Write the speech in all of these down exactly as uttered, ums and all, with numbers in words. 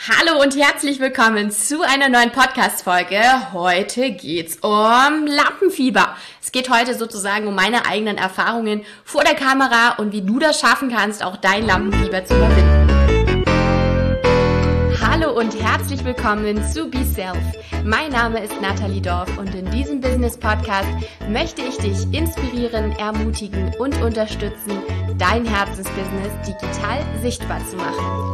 Hallo und herzlich willkommen zu einer neuen Podcast-Folge. Heute geht's um Lampenfieber. Es geht heute sozusagen um meine eigenen Erfahrungen vor der Kamera und wie du das schaffen kannst, auch dein Lampenfieber zu überwinden. Hallo und herzlich willkommen zu Be Self. Mein Name ist Nathalie Dorf und in diesem Business-Podcast möchte ich dich inspirieren, ermutigen und unterstützen, dein Herzensbusiness digital sichtbar zu machen.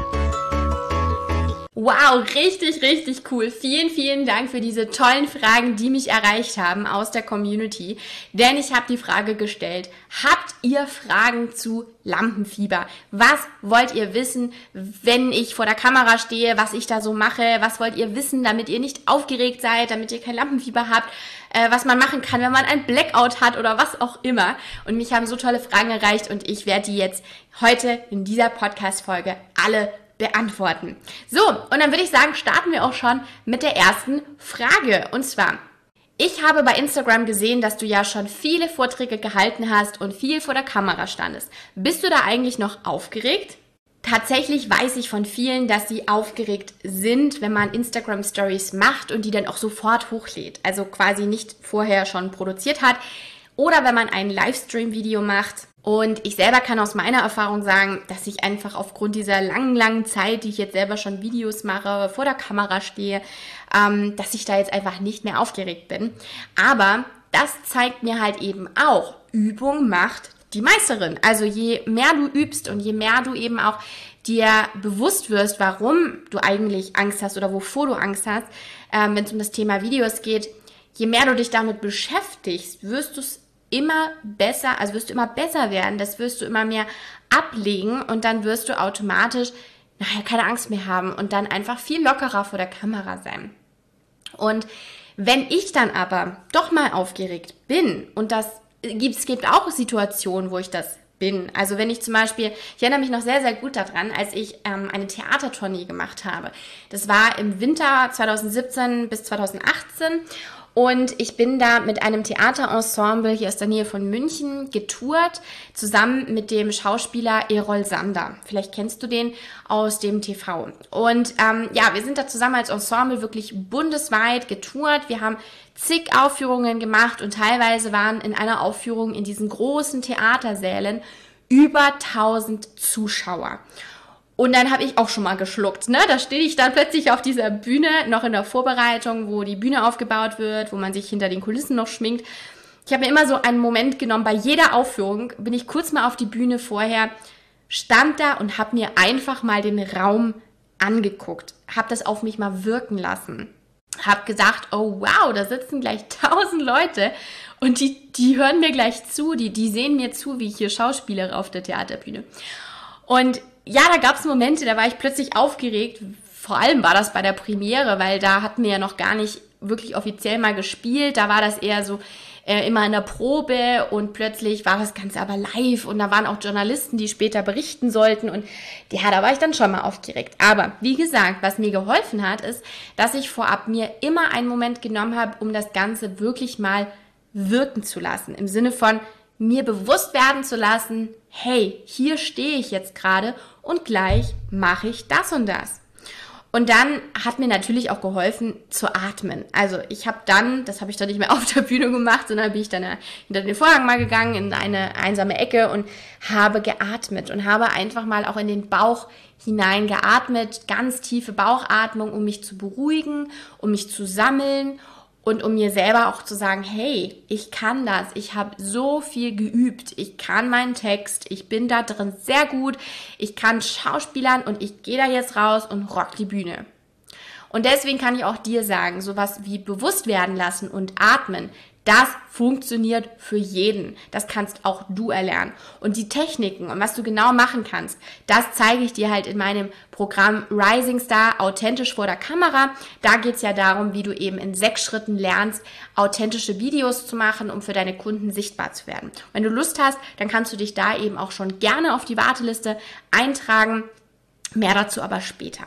Wow, richtig, richtig cool. Vielen, vielen Dank für diese tollen Fragen, die mich erreicht haben aus der Community. Denn ich habe die Frage gestellt, habt ihr Fragen zu Lampenfieber? Was wollt ihr wissen, wenn ich vor der Kamera stehe, was ich da so mache? Was wollt ihr wissen, damit ihr nicht aufgeregt seid, damit ihr kein Lampenfieber habt? Äh, was man machen kann, wenn man ein Blackout hat oder was auch immer. Und mich haben so tolle Fragen erreicht und ich werde die jetzt heute in dieser Podcast-Folge alle beantworten. So, und dann würde ich sagen, starten wir auch schon mit der ersten Frage. Und zwar, ich habe bei Instagram gesehen, dass du ja schon viele Vorträge gehalten hast und viel vor der Kamera standest. Bist du da eigentlich noch aufgeregt? Tatsächlich weiß ich von vielen, dass sie aufgeregt sind, wenn man Instagram Stories macht und die dann auch sofort hochlädt. Also quasi nicht vorher schon produziert hat. Oder wenn man ein Livestream-Video macht. Und ich selber kann aus meiner Erfahrung sagen, dass ich einfach aufgrund dieser langen, langen Zeit, die ich jetzt selber schon Videos mache, vor der Kamera stehe, ähm, dass ich da jetzt einfach nicht mehr aufgeregt bin. Aber das zeigt mir halt eben auch, Übung macht die Meisterin. Also je mehr du übst und je mehr du eben auch dir bewusst wirst, warum du eigentlich Angst hast oder wovor du Angst hast, ähm, wenn es um das Thema Videos geht, je mehr du dich damit beschäftigst, wirst du es immer besser, also wirst du immer besser werden, das wirst du immer mehr ablegen und dann wirst du automatisch nachher keine Angst mehr haben und dann einfach viel lockerer vor der Kamera sein. Und wenn ich dann aber doch mal aufgeregt bin und das gibt, es gibt auch Situationen, wo ich das bin. Also wenn ich zum Beispiel, ich erinnere mich noch sehr, sehr gut daran, als ich ähm, eine Theatertournee gemacht habe. Das war im Winter zwanzig siebzehn bis zwanzig achtzehn. Und ich bin da mit einem Theaterensemble hier aus der Nähe von München getourt, zusammen mit dem Schauspieler Errol Sander. Vielleicht kennst du den aus dem T V. Und ähm, ja, wir sind da zusammen als Ensemble wirklich bundesweit getourt. Wir haben zig Aufführungen gemacht und teilweise waren in einer Aufführung in diesen großen Theatersälen über tausend Zuschauer. Und dann habe ich auch schon mal geschluckt, ne? Da stehe ich dann plötzlich auf dieser Bühne, noch in der Vorbereitung, wo die Bühne aufgebaut wird, wo man sich hinter den Kulissen noch schminkt. Ich habe mir immer so einen Moment genommen, bei jeder Aufführung bin ich kurz mal auf die Bühne vorher, stand da und habe mir einfach mal den Raum angeguckt, habe das auf mich mal wirken lassen, habe gesagt, oh wow, da sitzen gleich tausend Leute und die, die hören mir gleich zu, die, die sehen mir zu, wie ich hier schauspielere auf der Theaterbühne. Und ja, da gab es Momente, da war ich plötzlich aufgeregt. Vor allem war das bei der Premiere, weil da hatten wir ja noch gar nicht wirklich offiziell mal gespielt. Da war das eher so äh, immer in der Probe und plötzlich war das Ganze aber live und da waren auch Journalisten, die später berichten sollten und ja, da war ich dann schon mal aufgeregt. Aber wie gesagt, was mir geholfen hat, ist, dass ich vorab mir immer einen Moment genommen habe, um das Ganze wirklich mal wirken zu lassen. Im Sinne von mir bewusst werden zu lassen, hey, hier stehe ich jetzt gerade und gleich mache ich das und das. Und dann hat mir natürlich auch geholfen zu atmen. Also ich habe dann, das habe ich dann nicht mehr auf der Bühne gemacht, sondern bin ich dann hinter den Vorhang mal gegangen in eine einsame Ecke und habe geatmet und habe einfach mal auch in den Bauch hinein geatmet, ganz tiefe Bauchatmung, um mich zu beruhigen, um mich zu sammeln und um mir selber auch zu sagen, hey, ich kann das, ich habe so viel geübt, ich kann meinen Text, ich bin da drin sehr gut, ich kann schauspielern und ich gehe da jetzt raus und rock die Bühne. Und deswegen kann ich auch dir sagen, sowas wie bewusst werden lassen und atmen, das funktioniert für jeden. Das kannst auch du erlernen. Und die Techniken und was du genau machen kannst, das zeige ich dir halt in meinem Programm Rising Star, authentisch vor der Kamera. Da geht es ja darum, wie du eben in sechs Schritten lernst, authentische Videos zu machen, um für deine Kunden sichtbar zu werden. Wenn du Lust hast, dann kannst du dich da eben auch schon gerne auf die Warteliste eintragen. Mehr dazu aber später.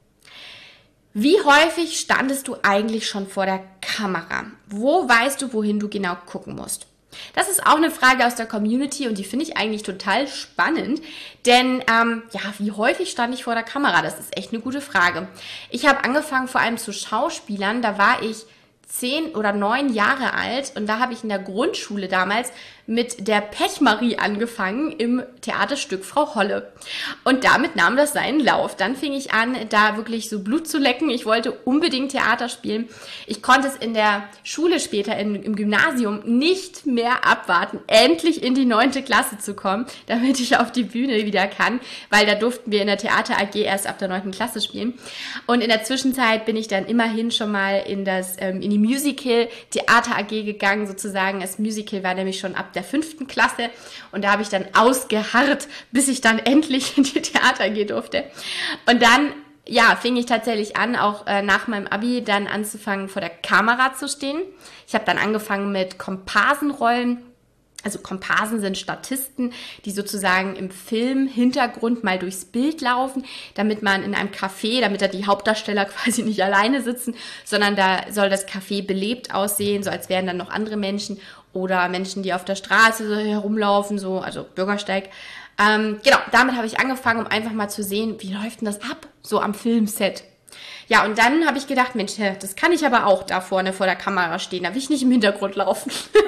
Wie häufig standest du eigentlich schon vor der Kamera? Wo weißt du, wohin du genau gucken musst? Das ist auch eine Frage aus der Community und die finde ich eigentlich total spannend, denn ähm, ja, wie häufig stand ich vor der Kamera? Das ist echt eine gute Frage. Ich habe angefangen vor allem zu Schauspielern, da war ich zehn oder neun Jahre alt und da habe ich in der Grundschule damals mit der Pechmarie angefangen im Theaterstück Frau Holle. Und damit nahm das seinen Lauf. Dann fing ich an, da wirklich so Blut zu lecken. Ich wollte unbedingt Theater spielen. Ich konnte es in der Schule später in, im Gymnasium nicht mehr abwarten, endlich in die neunte Klasse zu kommen, damit ich auf die Bühne wieder kann, weil da durften wir in der Theater A G erst ab der neunten Klasse spielen. Und in der Zwischenzeit bin ich dann immerhin schon mal in das ähm, in die Musical Theater A G gegangen, sozusagen. Das Musical war nämlich schon ab der fünften Klasse und da habe ich dann ausgeharrt, bis ich dann endlich in die Theater gehen durfte. Und dann, ja, fing ich tatsächlich an, auch äh, nach meinem Abi dann anzufangen, vor der Kamera zu stehen. Ich habe dann angefangen mit Komparsenrollen. Also Komparsen sind Statisten, die sozusagen im Film-Hintergrund mal durchs Bild laufen, damit man in einem Café, damit da die Hauptdarsteller quasi nicht alleine sitzen, sondern da soll das Café belebt aussehen, so als wären dann noch andere Menschen oder Menschen, die auf der Straße so herumlaufen, so, also Bürgersteig. Ähm, genau, damit habe ich angefangen, um einfach mal zu sehen, wie läuft denn das ab, so am Filmset. Ja, und dann habe ich gedacht, Mensch, das kann ich aber auch da vorne vor der Kamera stehen, da will ich nicht im Hintergrund laufen.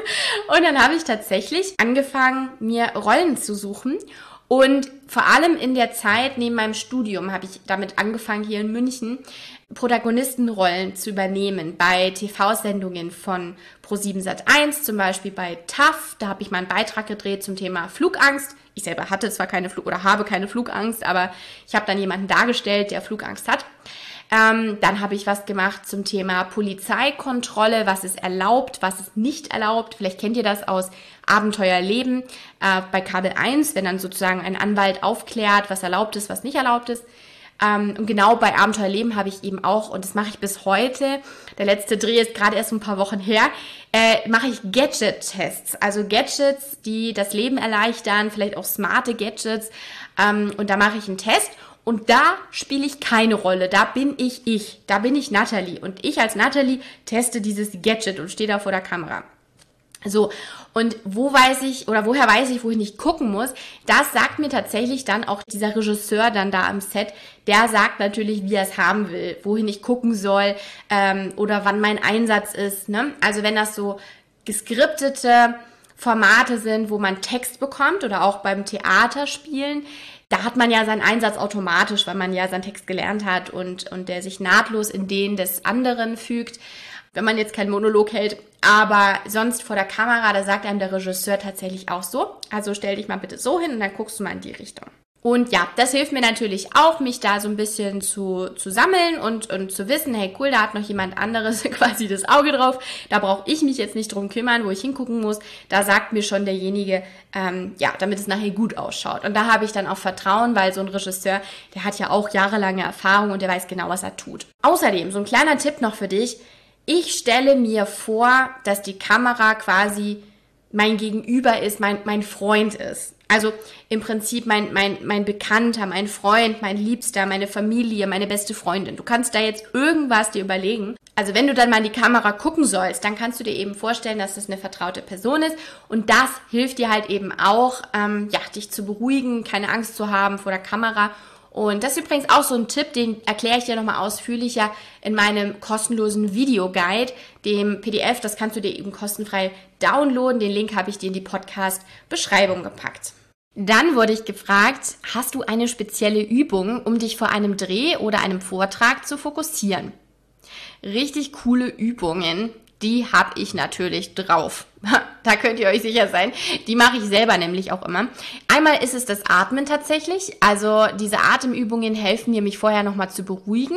Und dann habe ich tatsächlich angefangen, mir Rollen zu suchen. Und vor allem in der Zeit neben meinem Studium habe ich damit angefangen, hier in München Protagonistenrollen zu übernehmen bei T V-Sendungen von ProSieben Sat eins, zum Beispiel bei T A F. Da habe ich mal einen Beitrag gedreht zum Thema Flugangst. Ich selber hatte zwar keine Flug oder habe keine Flugangst, aber ich habe dann jemanden dargestellt, der Flugangst hat. Ähm, dann habe ich was gemacht zum Thema Polizeikontrolle, was ist erlaubt, was ist nicht erlaubt. Vielleicht kennt ihr das aus Abenteuerleben äh, bei Kabel eins, wenn dann sozusagen ein Anwalt aufklärt, was erlaubt ist, was nicht erlaubt ist. Ähm, und genau bei Abenteuerleben habe ich eben auch, und das mache ich bis heute, der letzte Dreh ist gerade erst ein paar Wochen her, äh, mache ich Gadget-Tests. Also Gadgets, die das Leben erleichtern, vielleicht auch smarte Gadgets. Ähm, und da mache ich einen Test. Und da spiele ich keine Rolle, da bin ich ich, da bin ich Natalie. Und ich als Natalie teste dieses Gadget und stehe da vor der Kamera. So, und wo weiß ich, oder woher weiß ich, wohin ich gucken muss, das sagt mir tatsächlich dann auch dieser Regisseur dann da am Set, der sagt natürlich, wie er es haben will, wohin ich gucken soll ähm, oder wann mein Einsatz ist. Ne? Also wenn das so geskriptete Formate sind, wo man Text bekommt oder auch beim Theaterspielen, da hat man ja seinen Einsatz automatisch, weil man ja seinen Text gelernt hat und, und der sich nahtlos in den des anderen fügt, wenn man jetzt keinen Monolog hält. Aber sonst vor der Kamera, da sagt einem der Regisseur tatsächlich auch so, also stell dich mal bitte so hin und dann guckst du mal in die Richtung. Und ja, das hilft mir natürlich auch, mich da so ein bisschen zu, zu sammeln und, und zu wissen, hey cool, da hat noch jemand anderes quasi das Auge drauf. Da brauche ich mich jetzt nicht drum kümmern, wo ich hingucken muss. Da sagt mir schon derjenige, ähm, ja, damit es nachher gut ausschaut. Und da habe ich dann auch Vertrauen, weil so ein Regisseur, der hat ja auch jahrelange Erfahrung und der weiß genau, was er tut. Außerdem, so ein kleiner Tipp noch für dich. Ich stelle mir vor, dass die Kamera quasi mein Gegenüber ist, mein, mein Freund ist. Also im Prinzip mein, mein, mein Bekannter, mein Freund, mein Liebster, meine Familie, meine beste Freundin. Du kannst da jetzt irgendwas dir überlegen. Also wenn du dann mal in die Kamera gucken sollst, dann kannst du dir eben vorstellen, dass das eine vertraute Person ist. Und das hilft dir halt eben auch, ähm, ja, dich zu beruhigen, keine Angst zu haben vor der Kamera. Und das ist übrigens auch so ein Tipp, den erkläre ich dir nochmal ausführlicher in meinem kostenlosen Videoguide, dem P D F. Das kannst du dir eben kostenfrei downloaden. Den Link habe ich dir in die Podcast-Beschreibung gepackt. Dann wurde ich gefragt, hast du eine spezielle Übung, um dich vor einem Dreh oder einem Vortrag zu fokussieren? Richtig coole Übungen, die habe ich natürlich drauf. Da könnt ihr euch sicher sein. Die mache ich selber nämlich auch immer. Einmal ist es das Atmen tatsächlich. Also diese Atemübungen helfen mir, mich vorher nochmal zu beruhigen.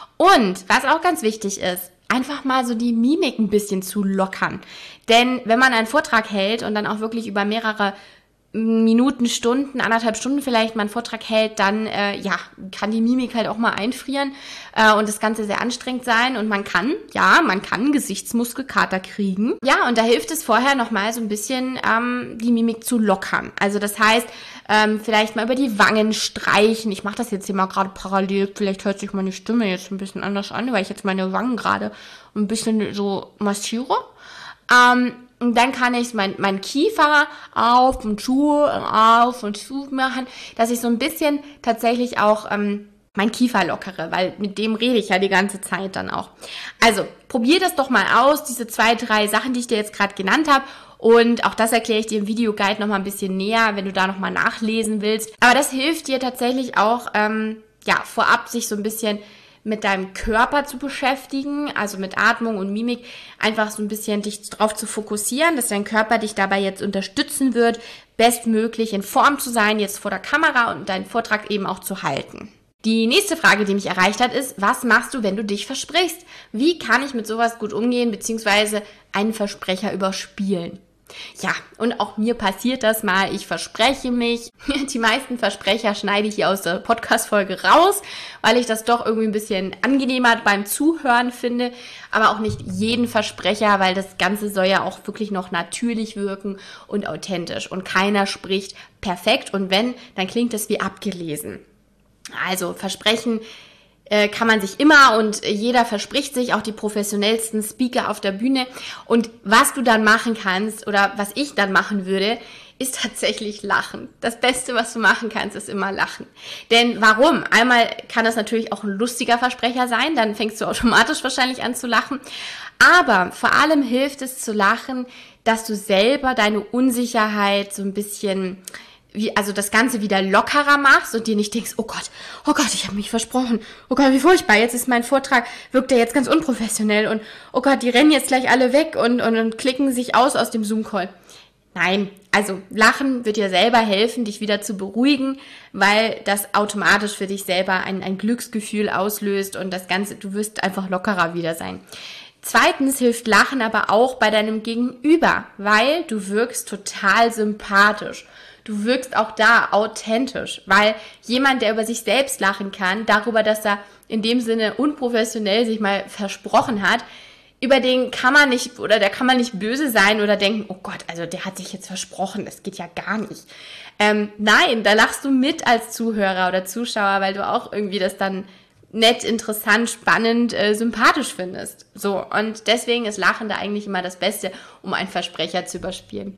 Und was auch ganz wichtig ist, einfach mal so die Mimik ein bisschen zu lockern. Denn wenn man einen Vortrag hält und dann auch wirklich über mehrere Minuten, Stunden, anderthalb Stunden vielleicht mal einen Vortrag hält, dann äh, ja, kann die Mimik halt auch mal einfrieren äh, und das Ganze sehr anstrengend sein und man kann, ja, man kann Gesichtsmuskelkater kriegen. Ja, und da hilft es vorher nochmal so ein bisschen ähm, die Mimik zu lockern. Also das heißt, ähm, vielleicht mal über die Wangen streichen. Ich mache das jetzt hier mal gerade parallel, vielleicht hört sich meine Stimme jetzt ein bisschen anders an, weil ich jetzt meine Wangen gerade ein bisschen so massiere. Ähm, Und dann kann ich mein, mein Kiefer auf und zu, auf und zu machen, dass ich so ein bisschen tatsächlich auch ähm, mein Kiefer lockere, weil mit dem rede ich ja die ganze Zeit dann auch. Also, probier das doch mal aus, diese zwei, drei Sachen, die ich dir jetzt gerade genannt habe. Und auch das erkläre ich dir im Videoguide nochmal ein bisschen näher, wenn du da nochmal nachlesen willst. Aber das hilft dir tatsächlich auch, ähm, ja, vorab sich so ein bisschen mit deinem Körper zu beschäftigen, also mit Atmung und Mimik, einfach so ein bisschen dich drauf zu fokussieren, dass dein Körper dich dabei jetzt unterstützen wird, bestmöglich in Form zu sein, jetzt vor der Kamera und deinen Vortrag eben auch zu halten. Die nächste Frage, die mich erreicht hat, ist, was machst du, wenn du dich versprichst? Wie kann ich mit sowas gut umgehen, beziehungsweise einen Versprecher überspielen? Ja, und auch mir passiert das mal. Ich verspreche mich. Die meisten Versprecher schneide ich hier aus der Podcast-Folge raus, weil ich das doch irgendwie ein bisschen angenehmer beim Zuhören finde. Aber auch nicht jeden Versprecher, weil das Ganze soll ja auch wirklich noch natürlich wirken und authentisch. Und keiner spricht perfekt. Und wenn, dann klingt es wie abgelesen. Also Versprechen kann man sich immer und jeder verspricht sich, auch die professionellsten Speaker auf der Bühne. Und was du dann machen kannst oder was ich dann machen würde, ist tatsächlich lachen. Das Beste, was du machen kannst, ist immer lachen. Denn warum? Einmal kann das natürlich auch ein lustiger Versprecher sein, dann fängst du automatisch wahrscheinlich an zu lachen. Aber vor allem hilft es zu lachen, dass du selber deine Unsicherheit so ein bisschen wie, also das Ganze wieder lockerer machst und dir nicht denkst, oh Gott, oh Gott, ich habe mich versprochen, oh Gott, wie furchtbar, jetzt ist mein Vortrag, wirkt der jetzt ganz unprofessionell und oh Gott, die rennen jetzt gleich alle weg und, und, und klicken sich aus aus dem Zoom-Call. Nein, also Lachen wird dir selber helfen, dich wieder zu beruhigen, weil das automatisch für dich selber ein, ein Glücksgefühl auslöst und das Ganze, du wirst einfach lockerer wieder sein. Zweitens hilft Lachen aber auch bei deinem Gegenüber, weil du wirkst total sympathisch. Du wirkst auch da authentisch, weil jemand, der über sich selbst lachen kann, darüber, dass er in dem Sinne unprofessionell sich mal versprochen hat, über den kann man nicht, oder der kann man nicht böse sein oder denken, oh Gott, also der hat sich jetzt versprochen, das geht ja gar nicht. Ähm, nein, da lachst du mit als Zuhörer oder Zuschauer, weil du auch irgendwie das dann nett, interessant, spannend, äh, sympathisch findest. So, und deswegen ist Lachen da eigentlich immer das Beste, um einen Versprecher zu überspielen.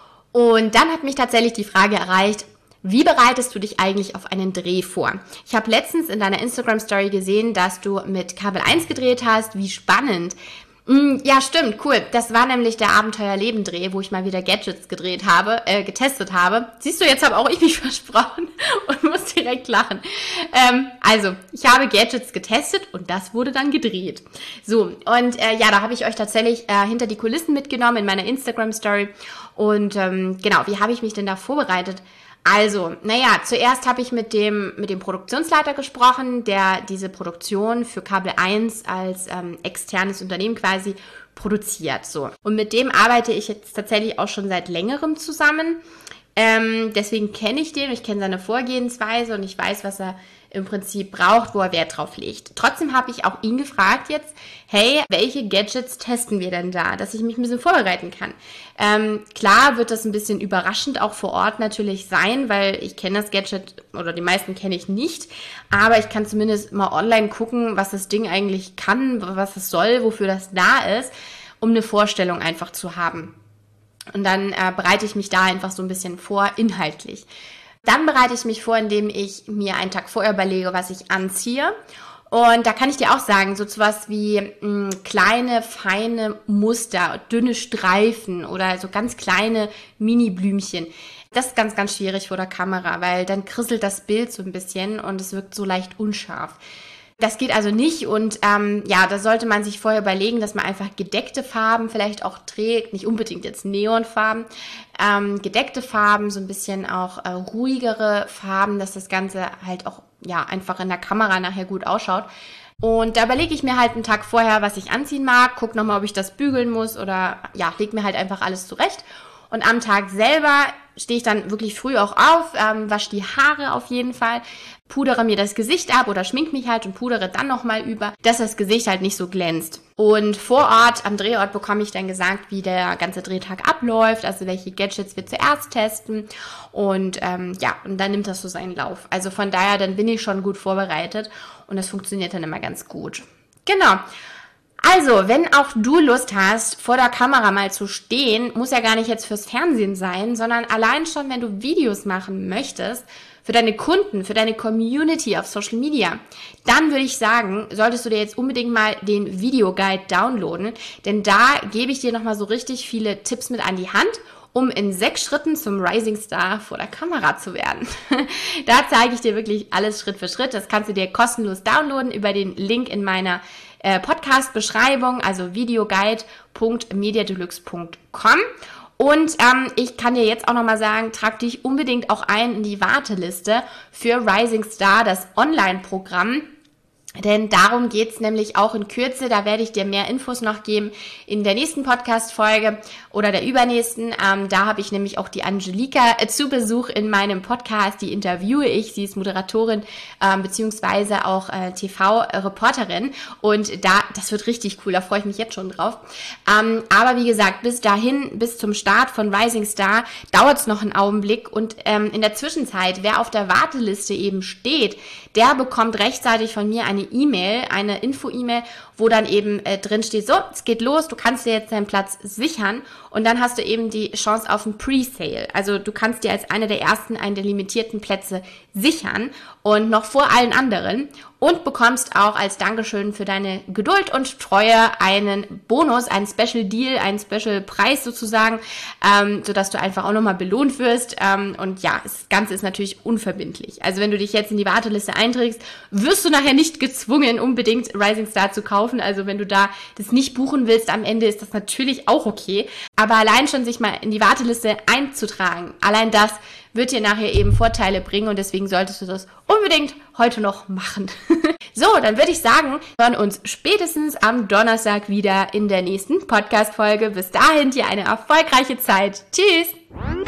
Und dann hat mich tatsächlich die Frage erreicht, wie bereitest du dich eigentlich auf einen Dreh vor? Ich habe letztens in deiner Instagram-Story gesehen, dass du mit Kabel eins gedreht hast. Wie spannend. Ja, stimmt, cool. Das war nämlich der Abenteuer-Leben-Dreh, wo ich mal wieder Gadgets gedreht habe, äh, getestet habe. Siehst du, jetzt habe auch ich mich versprochen und muss direkt lachen. Ähm, also, ich habe Gadgets getestet und das wurde dann gedreht. So, und äh, ja, da habe ich euch tatsächlich äh, hinter die Kulissen mitgenommen in meiner Instagram-Story. Und ähm, genau, wie habe ich mich denn da vorbereitet? Also, naja, zuerst habe ich mit dem mit dem Produktionsleiter gesprochen, der diese Produktion für Kabel eins als ähm, externes Unternehmen quasi produziert. So. Und mit dem arbeite ich jetzt tatsächlich auch schon seit längerem zusammen. Ähm, deswegen kenne ich den, ich kenne seine Vorgehensweise und ich weiß, was er im Prinzip braucht, wo er Wert drauf legt. Trotzdem habe ich auch ihn gefragt jetzt, hey, welche Gadgets testen wir denn da, dass ich mich ein bisschen vorbereiten kann. Ähm, klar wird das ein bisschen überraschend auch vor Ort natürlich sein, weil ich kenne das Gadget oder die meisten kenne ich nicht, aber ich kann zumindest mal online gucken, was das Ding eigentlich kann, was es soll, wofür das da ist, um eine Vorstellung einfach zu haben. Und dann äh, bereite ich mich da einfach so ein bisschen vor, inhaltlich. Dann bereite ich mich vor, indem ich mir einen Tag vorher überlege, was ich anziehe. Und da kann ich dir auch sagen, so was wie mh, kleine, feine Muster, dünne Streifen oder so ganz kleine Mini-Blümchen. Das ist ganz, ganz schwierig vor der Kamera, weil dann krisselt das Bild so ein bisschen und es wirkt so leicht unscharf. Das geht also nicht und ähm, ja, da sollte man sich vorher überlegen, dass man einfach gedeckte Farben vielleicht auch trägt, nicht unbedingt jetzt Neonfarben, ähm, gedeckte Farben, so ein bisschen auch äh, ruhigere Farben, dass das Ganze halt auch ja einfach in der Kamera nachher gut ausschaut. Und da überlege ich mir halt einen Tag vorher, was ich anziehen mag, gucke nochmal, ob ich das bügeln muss oder ja, leg mir halt einfach alles zurecht. Und am Tag selber stehe ich dann wirklich früh auch auf, ähm, wasche die Haare auf jeden Fall, pudere mir das Gesicht ab oder schmink mich halt und pudere dann nochmal über, dass das Gesicht halt nicht so glänzt. Und vor Ort, am Drehort, bekomme ich dann gesagt, wie der ganze Drehtag abläuft, also welche Gadgets wir zuerst testen und ähm, ja, und dann nimmt das so seinen Lauf. Also von daher, dann bin ich schon gut vorbereitet und das funktioniert dann immer ganz gut. Genau. Also, wenn auch du Lust hast, vor der Kamera mal zu stehen, muss ja gar nicht jetzt fürs Fernsehen sein, sondern allein schon, wenn du Videos machen möchtest, für deine Kunden, für deine Community auf Social Media, dann würde ich sagen, solltest du dir jetzt unbedingt mal den Videoguide downloaden, denn da gebe ich dir nochmal so richtig viele Tipps mit an die Hand, um in sechs Schritten zum Rising Star vor der Kamera zu werden. Da zeige ich dir wirklich alles Schritt für Schritt. Das kannst du dir kostenlos downloaden über den Link in meiner äh, Podcast-Beschreibung, also videoguide punkt mediadeluxe punkt com. Und ähm, ich kann dir jetzt auch nochmal sagen, trag dich unbedingt auch ein in die Warteliste für Rising Star, das Online-Programm. Denn darum geht's nämlich auch in Kürze, da werde ich dir mehr Infos noch geben in der nächsten Podcast-Folge oder der übernächsten. Ähm, da habe ich nämlich auch die Angelika äh, zu Besuch in meinem Podcast, die interviewe ich. Sie ist Moderatorin ähm, beziehungsweise auch äh, T V-Reporterin und da, das wird richtig cool, da freue ich mich jetzt schon drauf. Ähm, aber wie gesagt, bis dahin, bis zum Start von Rising Star dauert's noch einen Augenblick und ähm, in der Zwischenzeit, wer auf der Warteliste eben steht, der bekommt rechtzeitig von mir eine E-Mail, eine Info-E-Mail, wo dann eben äh, drin steht, so, es geht los, du kannst dir jetzt deinen Platz sichern und dann hast du eben die Chance auf ein Pre-Sale. Also du kannst dir als eine der ersten einen der limitierten Plätze sichern und noch vor allen anderen und bekommst auch als Dankeschön für deine Geduld und Treue einen Bonus, einen Special Deal, einen Special Preis sozusagen, ähm, sodass du einfach auch nochmal belohnt wirst. Ähm, und ja, das Ganze ist natürlich unverbindlich. Also wenn du dich jetzt in die Warteliste einträgst, wirst du nachher nicht gezwungen, unbedingt Rising Star zu kaufen. Also wenn du da das nicht buchen willst, am Ende ist das natürlich auch okay. Aber allein schon sich mal in die Warteliste einzutragen, allein das wird dir nachher eben Vorteile bringen und deswegen solltest du das unbedingt heute noch machen. So, dann würde ich sagen, wir hören uns spätestens am Donnerstag wieder in der nächsten Podcast-Folge. Bis dahin dir eine erfolgreiche Zeit. Tschüss!